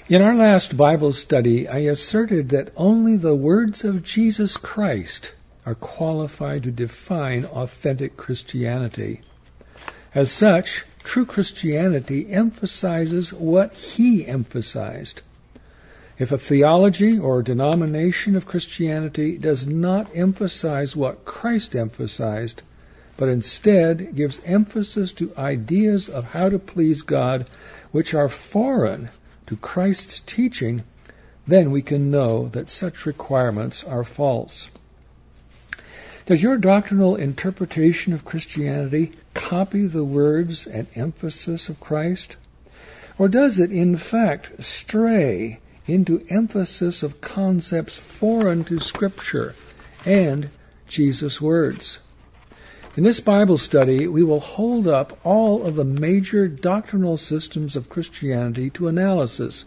In our last Bible study, I asserted that only the words of Jesus Christ are qualified to define authentic Christianity. As such, true Christianity emphasizes what He emphasized. If a theology or denomination of Christianity does not emphasize what Christ emphasized, but instead gives emphasis to ideas of how to please God which are foreign to Christ's teaching, then we can know that such requirements are false. Does your doctrinal interpretation of Christianity copy the words and emphasis of Christ? Or does it, in fact, stray into emphasis of concepts foreign to Scripture and Jesus' words? In this Bible study, we will hold up all of the major doctrinal systems of Christianity to analysis,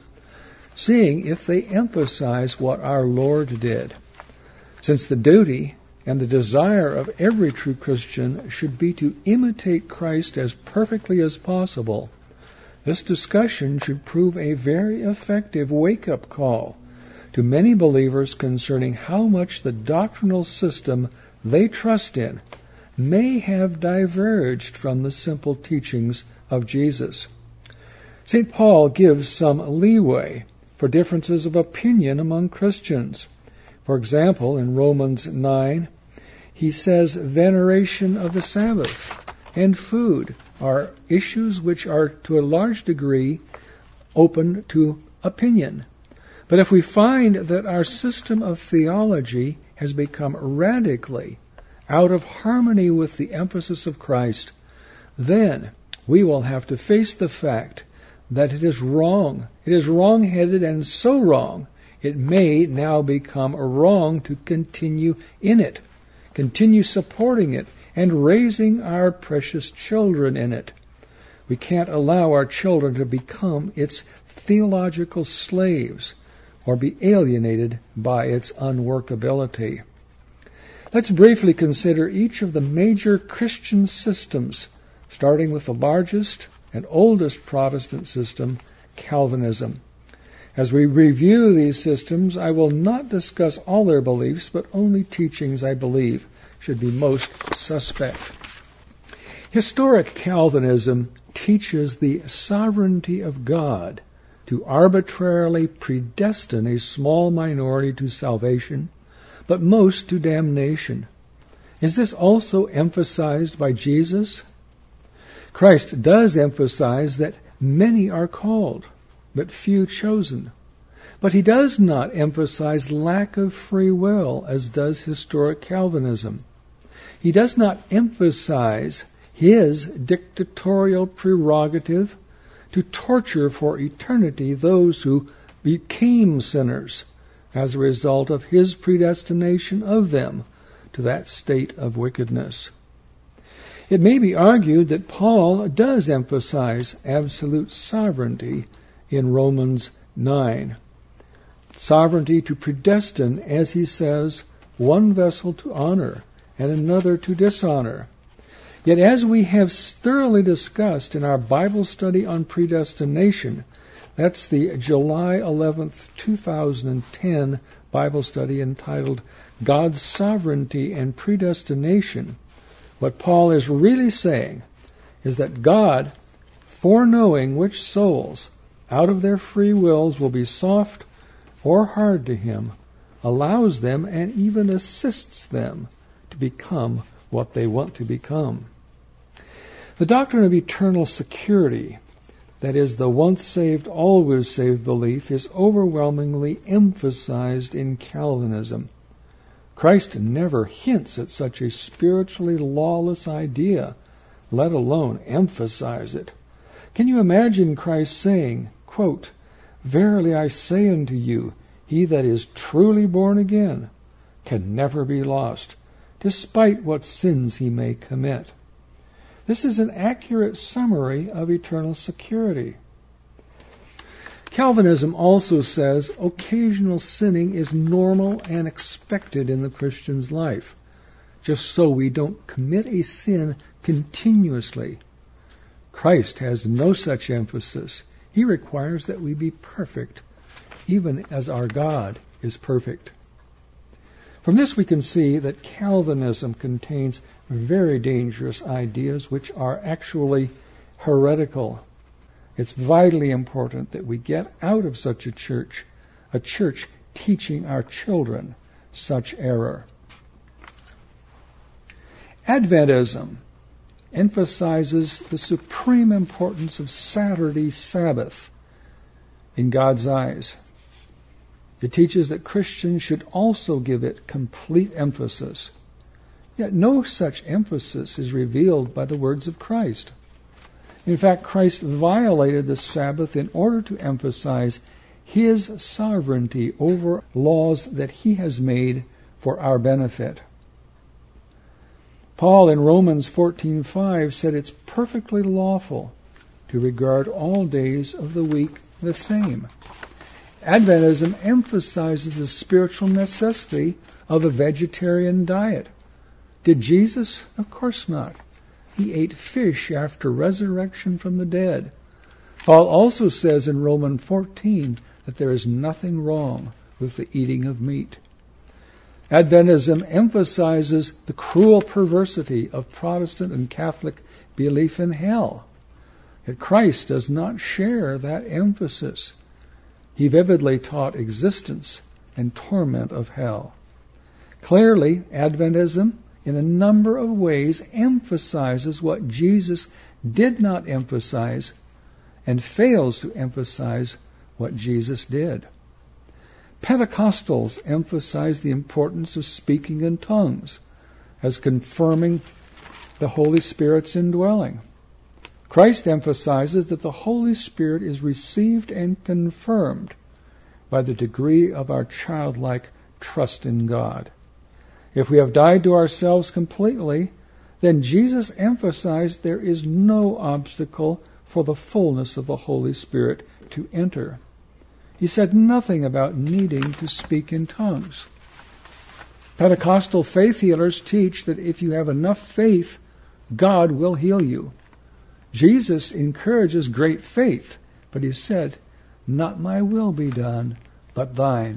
seeing if they emphasize what our Lord did. Since the duty and the desire of every true Christian should be to imitate Christ as perfectly as possible, this discussion should prove a very effective wake-up call to many believers concerning how much the doctrinal system they trust in may have diverged from the simple teachings of Jesus. St. Paul gives some leeway for differences of opinion among Christians. For example, in Romans 9, he says veneration of the Sabbath and food are issues which are to a large degree open to opinion. But if we find that our system of theology has become radically out of harmony with the emphasis of Christ, then we will have to face the fact that it is wrong. It is wrong-headed and so wrong, it may now become wrong to continue in it, continue supporting it, and raising our precious children in it. We can't allow our children to become its theological slaves or be alienated by its unworkability. Let's briefly consider each of the major Christian systems, starting with the largest and oldest Protestant system, Calvinism. As we review these systems, I will not discuss all their beliefs, but only teachings I believe should be most suspect. Historic Calvinism teaches the sovereignty of God to arbitrarily predestine a small minority to salvation, but most to damnation. Is this also emphasized by Jesus? Christ does emphasize that many are called, but few chosen. But he does not emphasize lack of free will, as does historic Calvinism. He does not emphasize his dictatorial prerogative to torture for eternity those who became sinners as a result of his predestination of them to that state of wickedness. It may be argued that Paul does emphasize absolute sovereignty in Romans 9. Sovereignty to predestine, as he says, one vessel to honor and another to dishonor. Yet as we have thoroughly discussed in our Bible study on predestination, that's the July 11th, 2010 Bible study entitled God's Sovereignty and Predestination, what Paul is really saying is that God, foreknowing which souls out of their free wills will be soft or hard to him, allows them and even assists them to become what they want to become. The doctrine of eternal security, that is, the once saved, always saved belief, is overwhelmingly emphasized in Calvinism. Christ never hints at such a spiritually lawless idea, let alone emphasize it. Can you imagine Christ saying, quote, "Verily I say unto you, he that is truly born again can never be lost, despite what sins he may commit"? This is an accurate summary of eternal security. Calvinism also says occasional sinning is normal and expected in the Christian's life, just so we don't commit a sin continuously. Christ has no such emphasis. He requires that we be perfect even as our God is perfect. From this we can see that Calvinism contains very dangerous ideas which are actually heretical. It's vitally important that we get out of such a church teaching our children such error. Adventism emphasizes the supreme importance of Saturday Sabbath in God's eyes. It teaches that Christians should also give it complete emphasis. Yet no such emphasis is revealed by the words of Christ. In fact, Christ violated the Sabbath in order to emphasize His sovereignty over laws that He has made for our benefit. Paul in Romans 14:5 said it's perfectly lawful to regard all days of the week the same. Adventism emphasizes the spiritual necessity of a vegetarian diet. Did Jesus? Of course not. He ate fish after resurrection from the dead. Paul also says in Romans 14 that there is nothing wrong with the eating of meat. Adventism emphasizes the cruel perversity of Protestant and Catholic belief in hell. Yet Christ does not share that emphasis. He vividly taught existence and torment of hell. Clearly, Adventism, in a number of ways, emphasizes what Jesus did not emphasize and fails to emphasize what Jesus did. Pentecostals emphasize the importance of speaking in tongues as confirming the Holy Spirit's indwelling. Christ emphasizes that the Holy Spirit is received and confirmed by the degree of our childlike trust in God. If we have died to ourselves completely, then Jesus emphasized there is no obstacle for the fullness of the Holy Spirit to enter. He said nothing about needing to speak in tongues. Pentecostal faith healers teach that if you have enough faith, God will heal you. Jesus encourages great faith, but He said, "Not my will be done, but thine."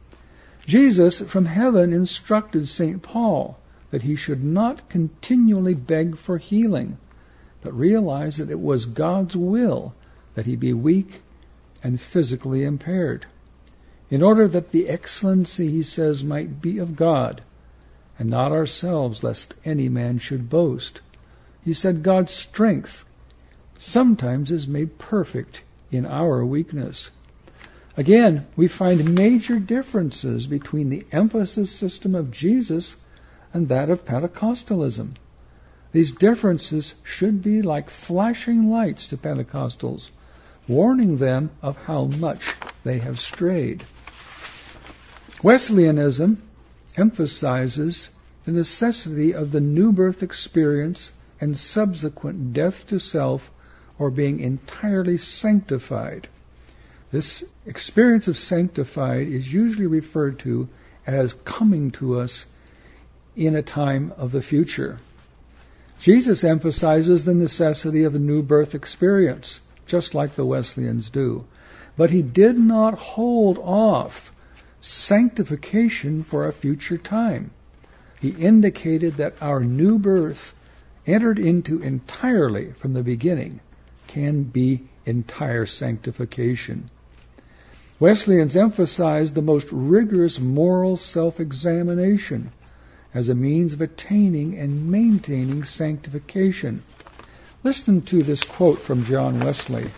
Jesus from heaven instructed St. Paul that he should not continually beg for healing, but realize that it was God's will that he be weak and physically impaired, in order that the excellency, he says, might be of God, and not ourselves, lest any man should boast. He said God's strength sometimes is made perfect in our weakness. Again, we find major differences between the emphasis system of Jesus and that of Pentecostalism. These differences should be like flashing lights to Pentecostals, warning them of how much they have strayed. Wesleyanism emphasizes the necessity of the new birth experience and subsequent death to self, or being entirely sanctified. This experience of sanctified is usually referred to as coming to us in a time of the future. Jesus emphasizes the necessity of the new birth experience, just like the Wesleyans do. But he did not hold off sanctification for a future time. He indicated that our new birth, entered into entirely from the beginning, can be entire sanctification. Wesleyans emphasized the most rigorous moral self-examination as a means of attaining and maintaining sanctification. Listen to this quote from John Wesley.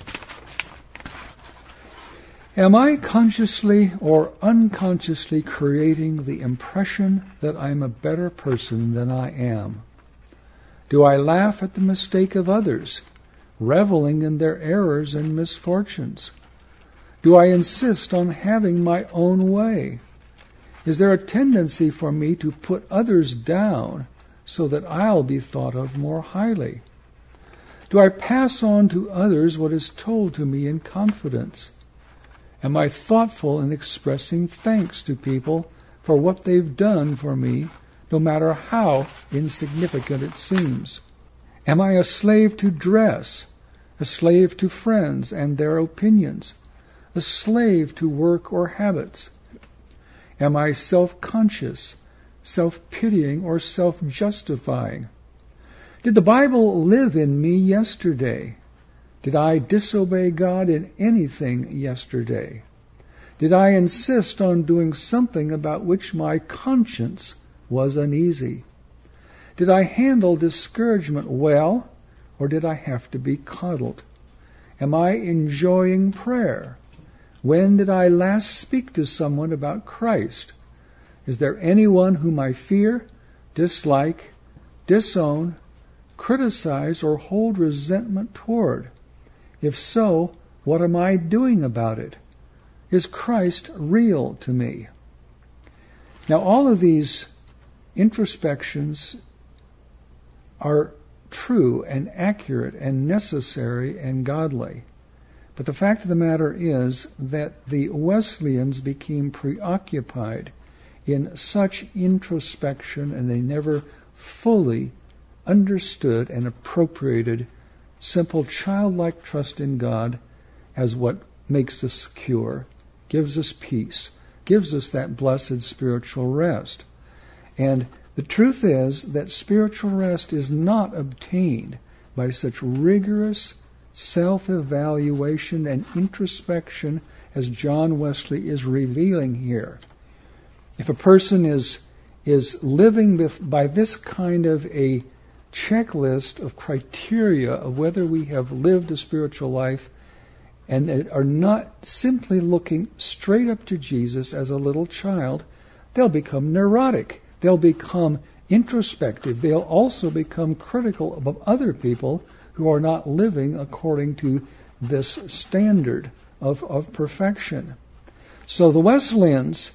Am I consciously or unconsciously creating the impression that I'm a better person than I am? Do I laugh at the mistake of others, reveling in their errors and misfortunes? Do I insist on having my own way? Is there a tendency for me to put others down so that I'll be thought of more highly? Do I pass on to others what is told to me in confidence? Am I thoughtful in expressing thanks to people for what they've done for me, no matter how insignificant it seems? Am I a slave to dress, a slave to friends and their opinions, a slave to work or habits? Am I self-conscious, self-pitying, or self-justifying? Did the Bible live in me yesterday? Did I disobey God in anything yesterday? Did I insist on doing something about which my conscience was uneasy? Did I handle discouragement well, or did I have to be coddled? Am I enjoying prayer? When did I last speak to someone about Christ? Is there anyone whom I fear, dislike, disown, criticize, or hold resentment toward? If so, what am I doing about it? Is Christ real to me? Now, all of these introspections are true and accurate and necessary and godly. But the fact of the matter is that the Wesleyans became preoccupied in such introspection, and they never fully understood and appropriated simple childlike trust in God as what makes us secure, gives us peace, gives us that blessed spiritual rest. And the truth is that spiritual rest is not obtained by such rigorous self-evaluation and introspection as John Wesley is revealing here. If a person is living by this kind of a checklist of criteria of whether we have lived a spiritual life and are not simply looking straight up to Jesus as a little child, they'll become neurotic. They'll become introspective. They'll also become critical of other people who are not living according to this standard of perfection. So the Wesleyans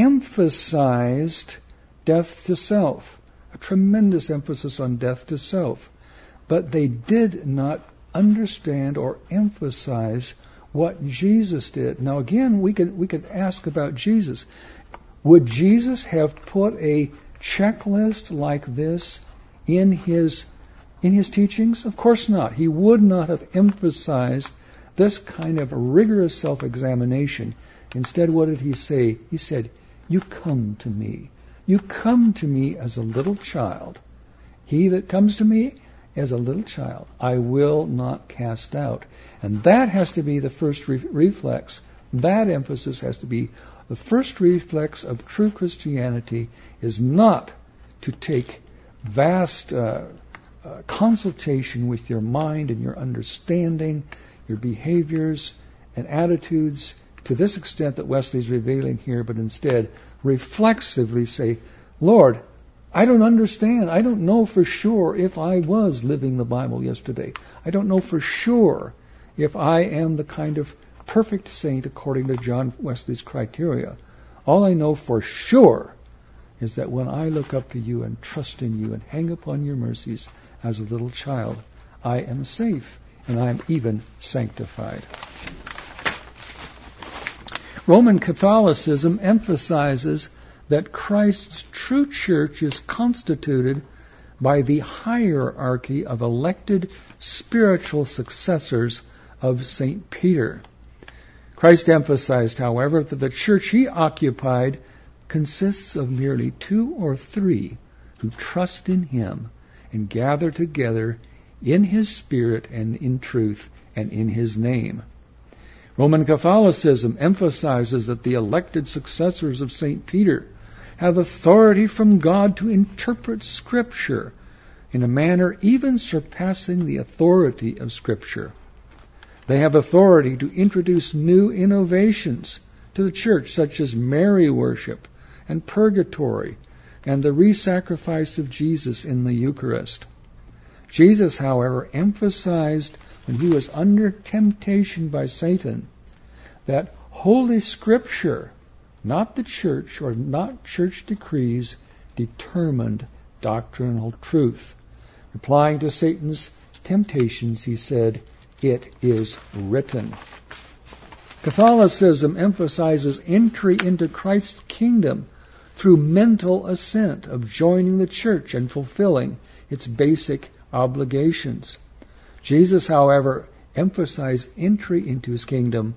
emphasized death to self, a tremendous emphasis on death to self, but they did not understand or emphasize what Jesus did. Now again, we could ask about Jesus. Would Jesus have put a checklist like this in his teachings? Of course not. He would not have emphasized this kind of rigorous self-examination. Instead, what did he say? He said, "You come to me. You come to me as a little child. He that comes to me as a little child, I will not cast out." And that has to be the first reflex. That emphasis has to be the first reflex of true Christianity, is not to take vast consultation with your mind and your understanding, your behaviors and attitudes to this extent that Wesley's revealing here, but instead reflexively say, "Lord, I don't understand. I don't know for sure if I was living the Bible yesterday. I don't know for sure if I am the kind of perfect saint according to John Wesley's criteria. All I know for sure is that when I look up to you and trust in you and hang upon your mercies as a little child, I am safe and I am even sanctified." Roman Catholicism emphasizes that Christ's true church is constituted by the hierarchy of elected spiritual successors of St. Peter. Christ emphasized, however, that the church he occupied consists of merely 2 or 3 who trust in him and gather together in his spirit and in truth and in his name. Roman Catholicism emphasizes that the elected successors of St. Peter have authority from God to interpret Scripture in a manner even surpassing the authority of Scripture. They have authority to introduce new innovations to the church, such as Mary worship and purgatory and the re-sacrifice of Jesus in the Eucharist. Jesus, however, emphasized when he was under temptation by Satan that Holy Scripture, not the church or not church decrees, determined doctrinal truth. Replying to Satan's temptations, he said, "It is written." Catholicism emphasizes entry into Christ's kingdom through mental assent of joining the church and fulfilling its basic obligations. Jesus, however, emphasized entry into his kingdom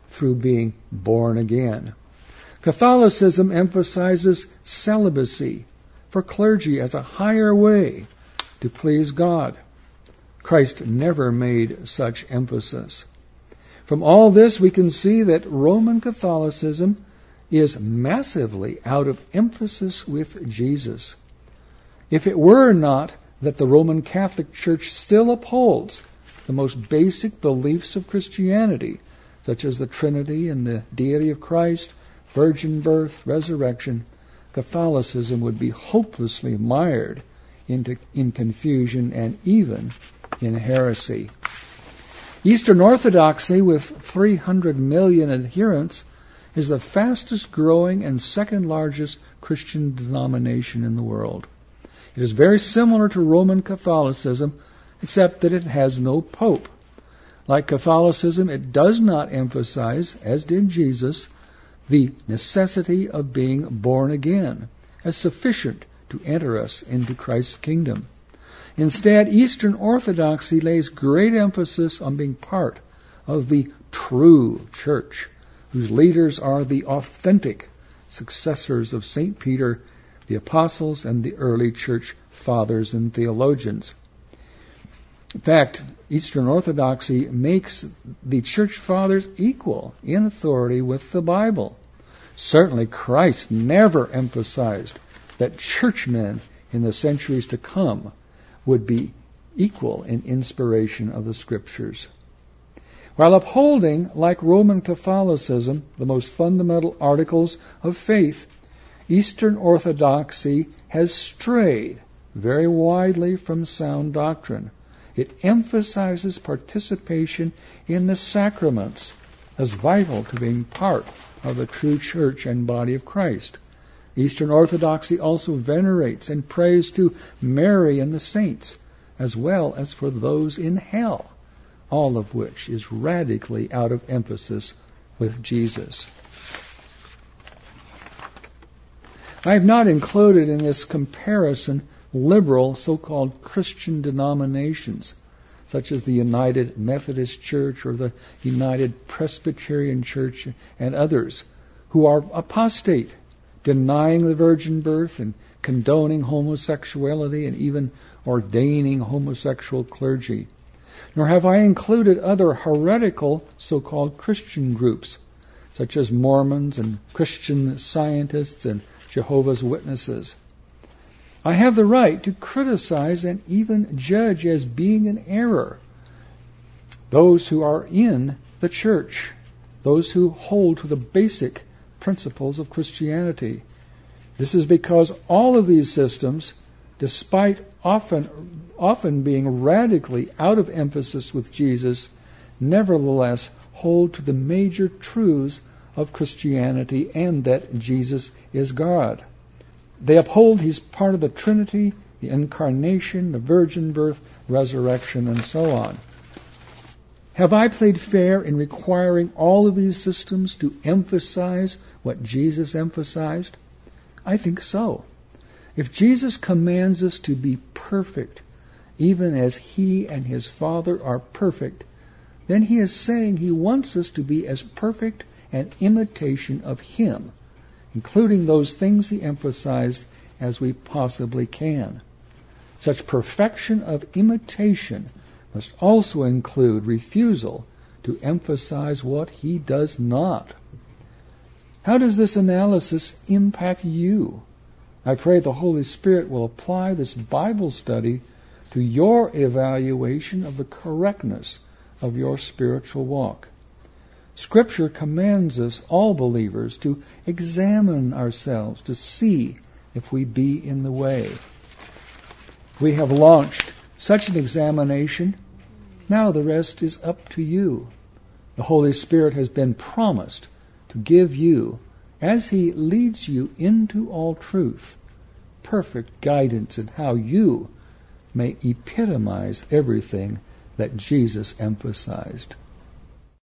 through being born again. Catholicism emphasizes celibacy for clergy as a higher way to please God. Christ never made such emphasis. From all this, we can see that Roman Catholicism is massively out of emphasis with Jesus. If it were not that the Roman Catholic Church still upholds the most basic beliefs of Christianity, such as the Trinity and the deity of Christ, virgin birth, resurrection, Catholicism would be hopelessly mired in confusion and even in heresy. Eastern Orthodoxy, with 300 million adherents, is the fastest growing and second largest Christian denomination in the world. It is very similar to Roman Catholicism, except that it has no pope. Like Catholicism, it does not emphasize, as did Jesus, the necessity of being born again as sufficient to enter us into Christ's kingdom. Instead, Eastern Orthodoxy lays great emphasis on being part of the true church, whose leaders are the authentic successors of St. Peter, the apostles, and the early church fathers and theologians. In fact, Eastern Orthodoxy makes the church fathers equal in authority with the Bible. Certainly, Christ never emphasized that churchmen in the centuries to come would be equal in inspiration of the Scriptures. While upholding, like Roman Catholicism, the most fundamental articles of faith, Eastern Orthodoxy has strayed very widely from sound doctrine. It emphasizes participation in the sacraments as vital to being part of the true church and body of Christ. Eastern Orthodoxy also venerates and prays to Mary and the saints, as well as for those in hell, all of which is radically out of emphasis with Jesus. I have not included in this comparison liberal so-called Christian denominations, such as the United Methodist Church or the United Presbyterian Church and others, who are apostate, denying the virgin birth and condoning homosexuality and even ordaining homosexual clergy. Nor have I included other heretical so-called Christian groups, such as Mormons and Christian Scientists and Jehovah's Witnesses. I have the right to criticize and even judge as being in error those who are in the church, those who hold to the basic principles of Christianity. This is because all of these systems, despite often being radically out of emphasis with Jesus, nevertheless hold to the major truths of Christianity and that Jesus is God. They uphold He's part of the Trinity, the Incarnation, the virgin birth, resurrection, and so on. Have I played fair in requiring all of these systems to emphasize what Jesus emphasized? I think so. If Jesus commands us to be perfect, even as He and His Father are perfect, then He is saying He wants us to be as perfect an imitation of Him, including those things He emphasized, as we possibly can. Such perfection of imitation must also include refusal to emphasize what He does not. How does this analysis impact you? I pray the Holy Spirit will apply this Bible study to your evaluation of the correctness of your spiritual walk. Scripture commands us, all believers, to examine ourselves, to see if we be in the way. We have launched such an examination. Now the rest is up to you. The Holy Spirit has been promised to give you, as He leads you into all truth, perfect guidance in how you may epitomize everything that Jesus emphasized.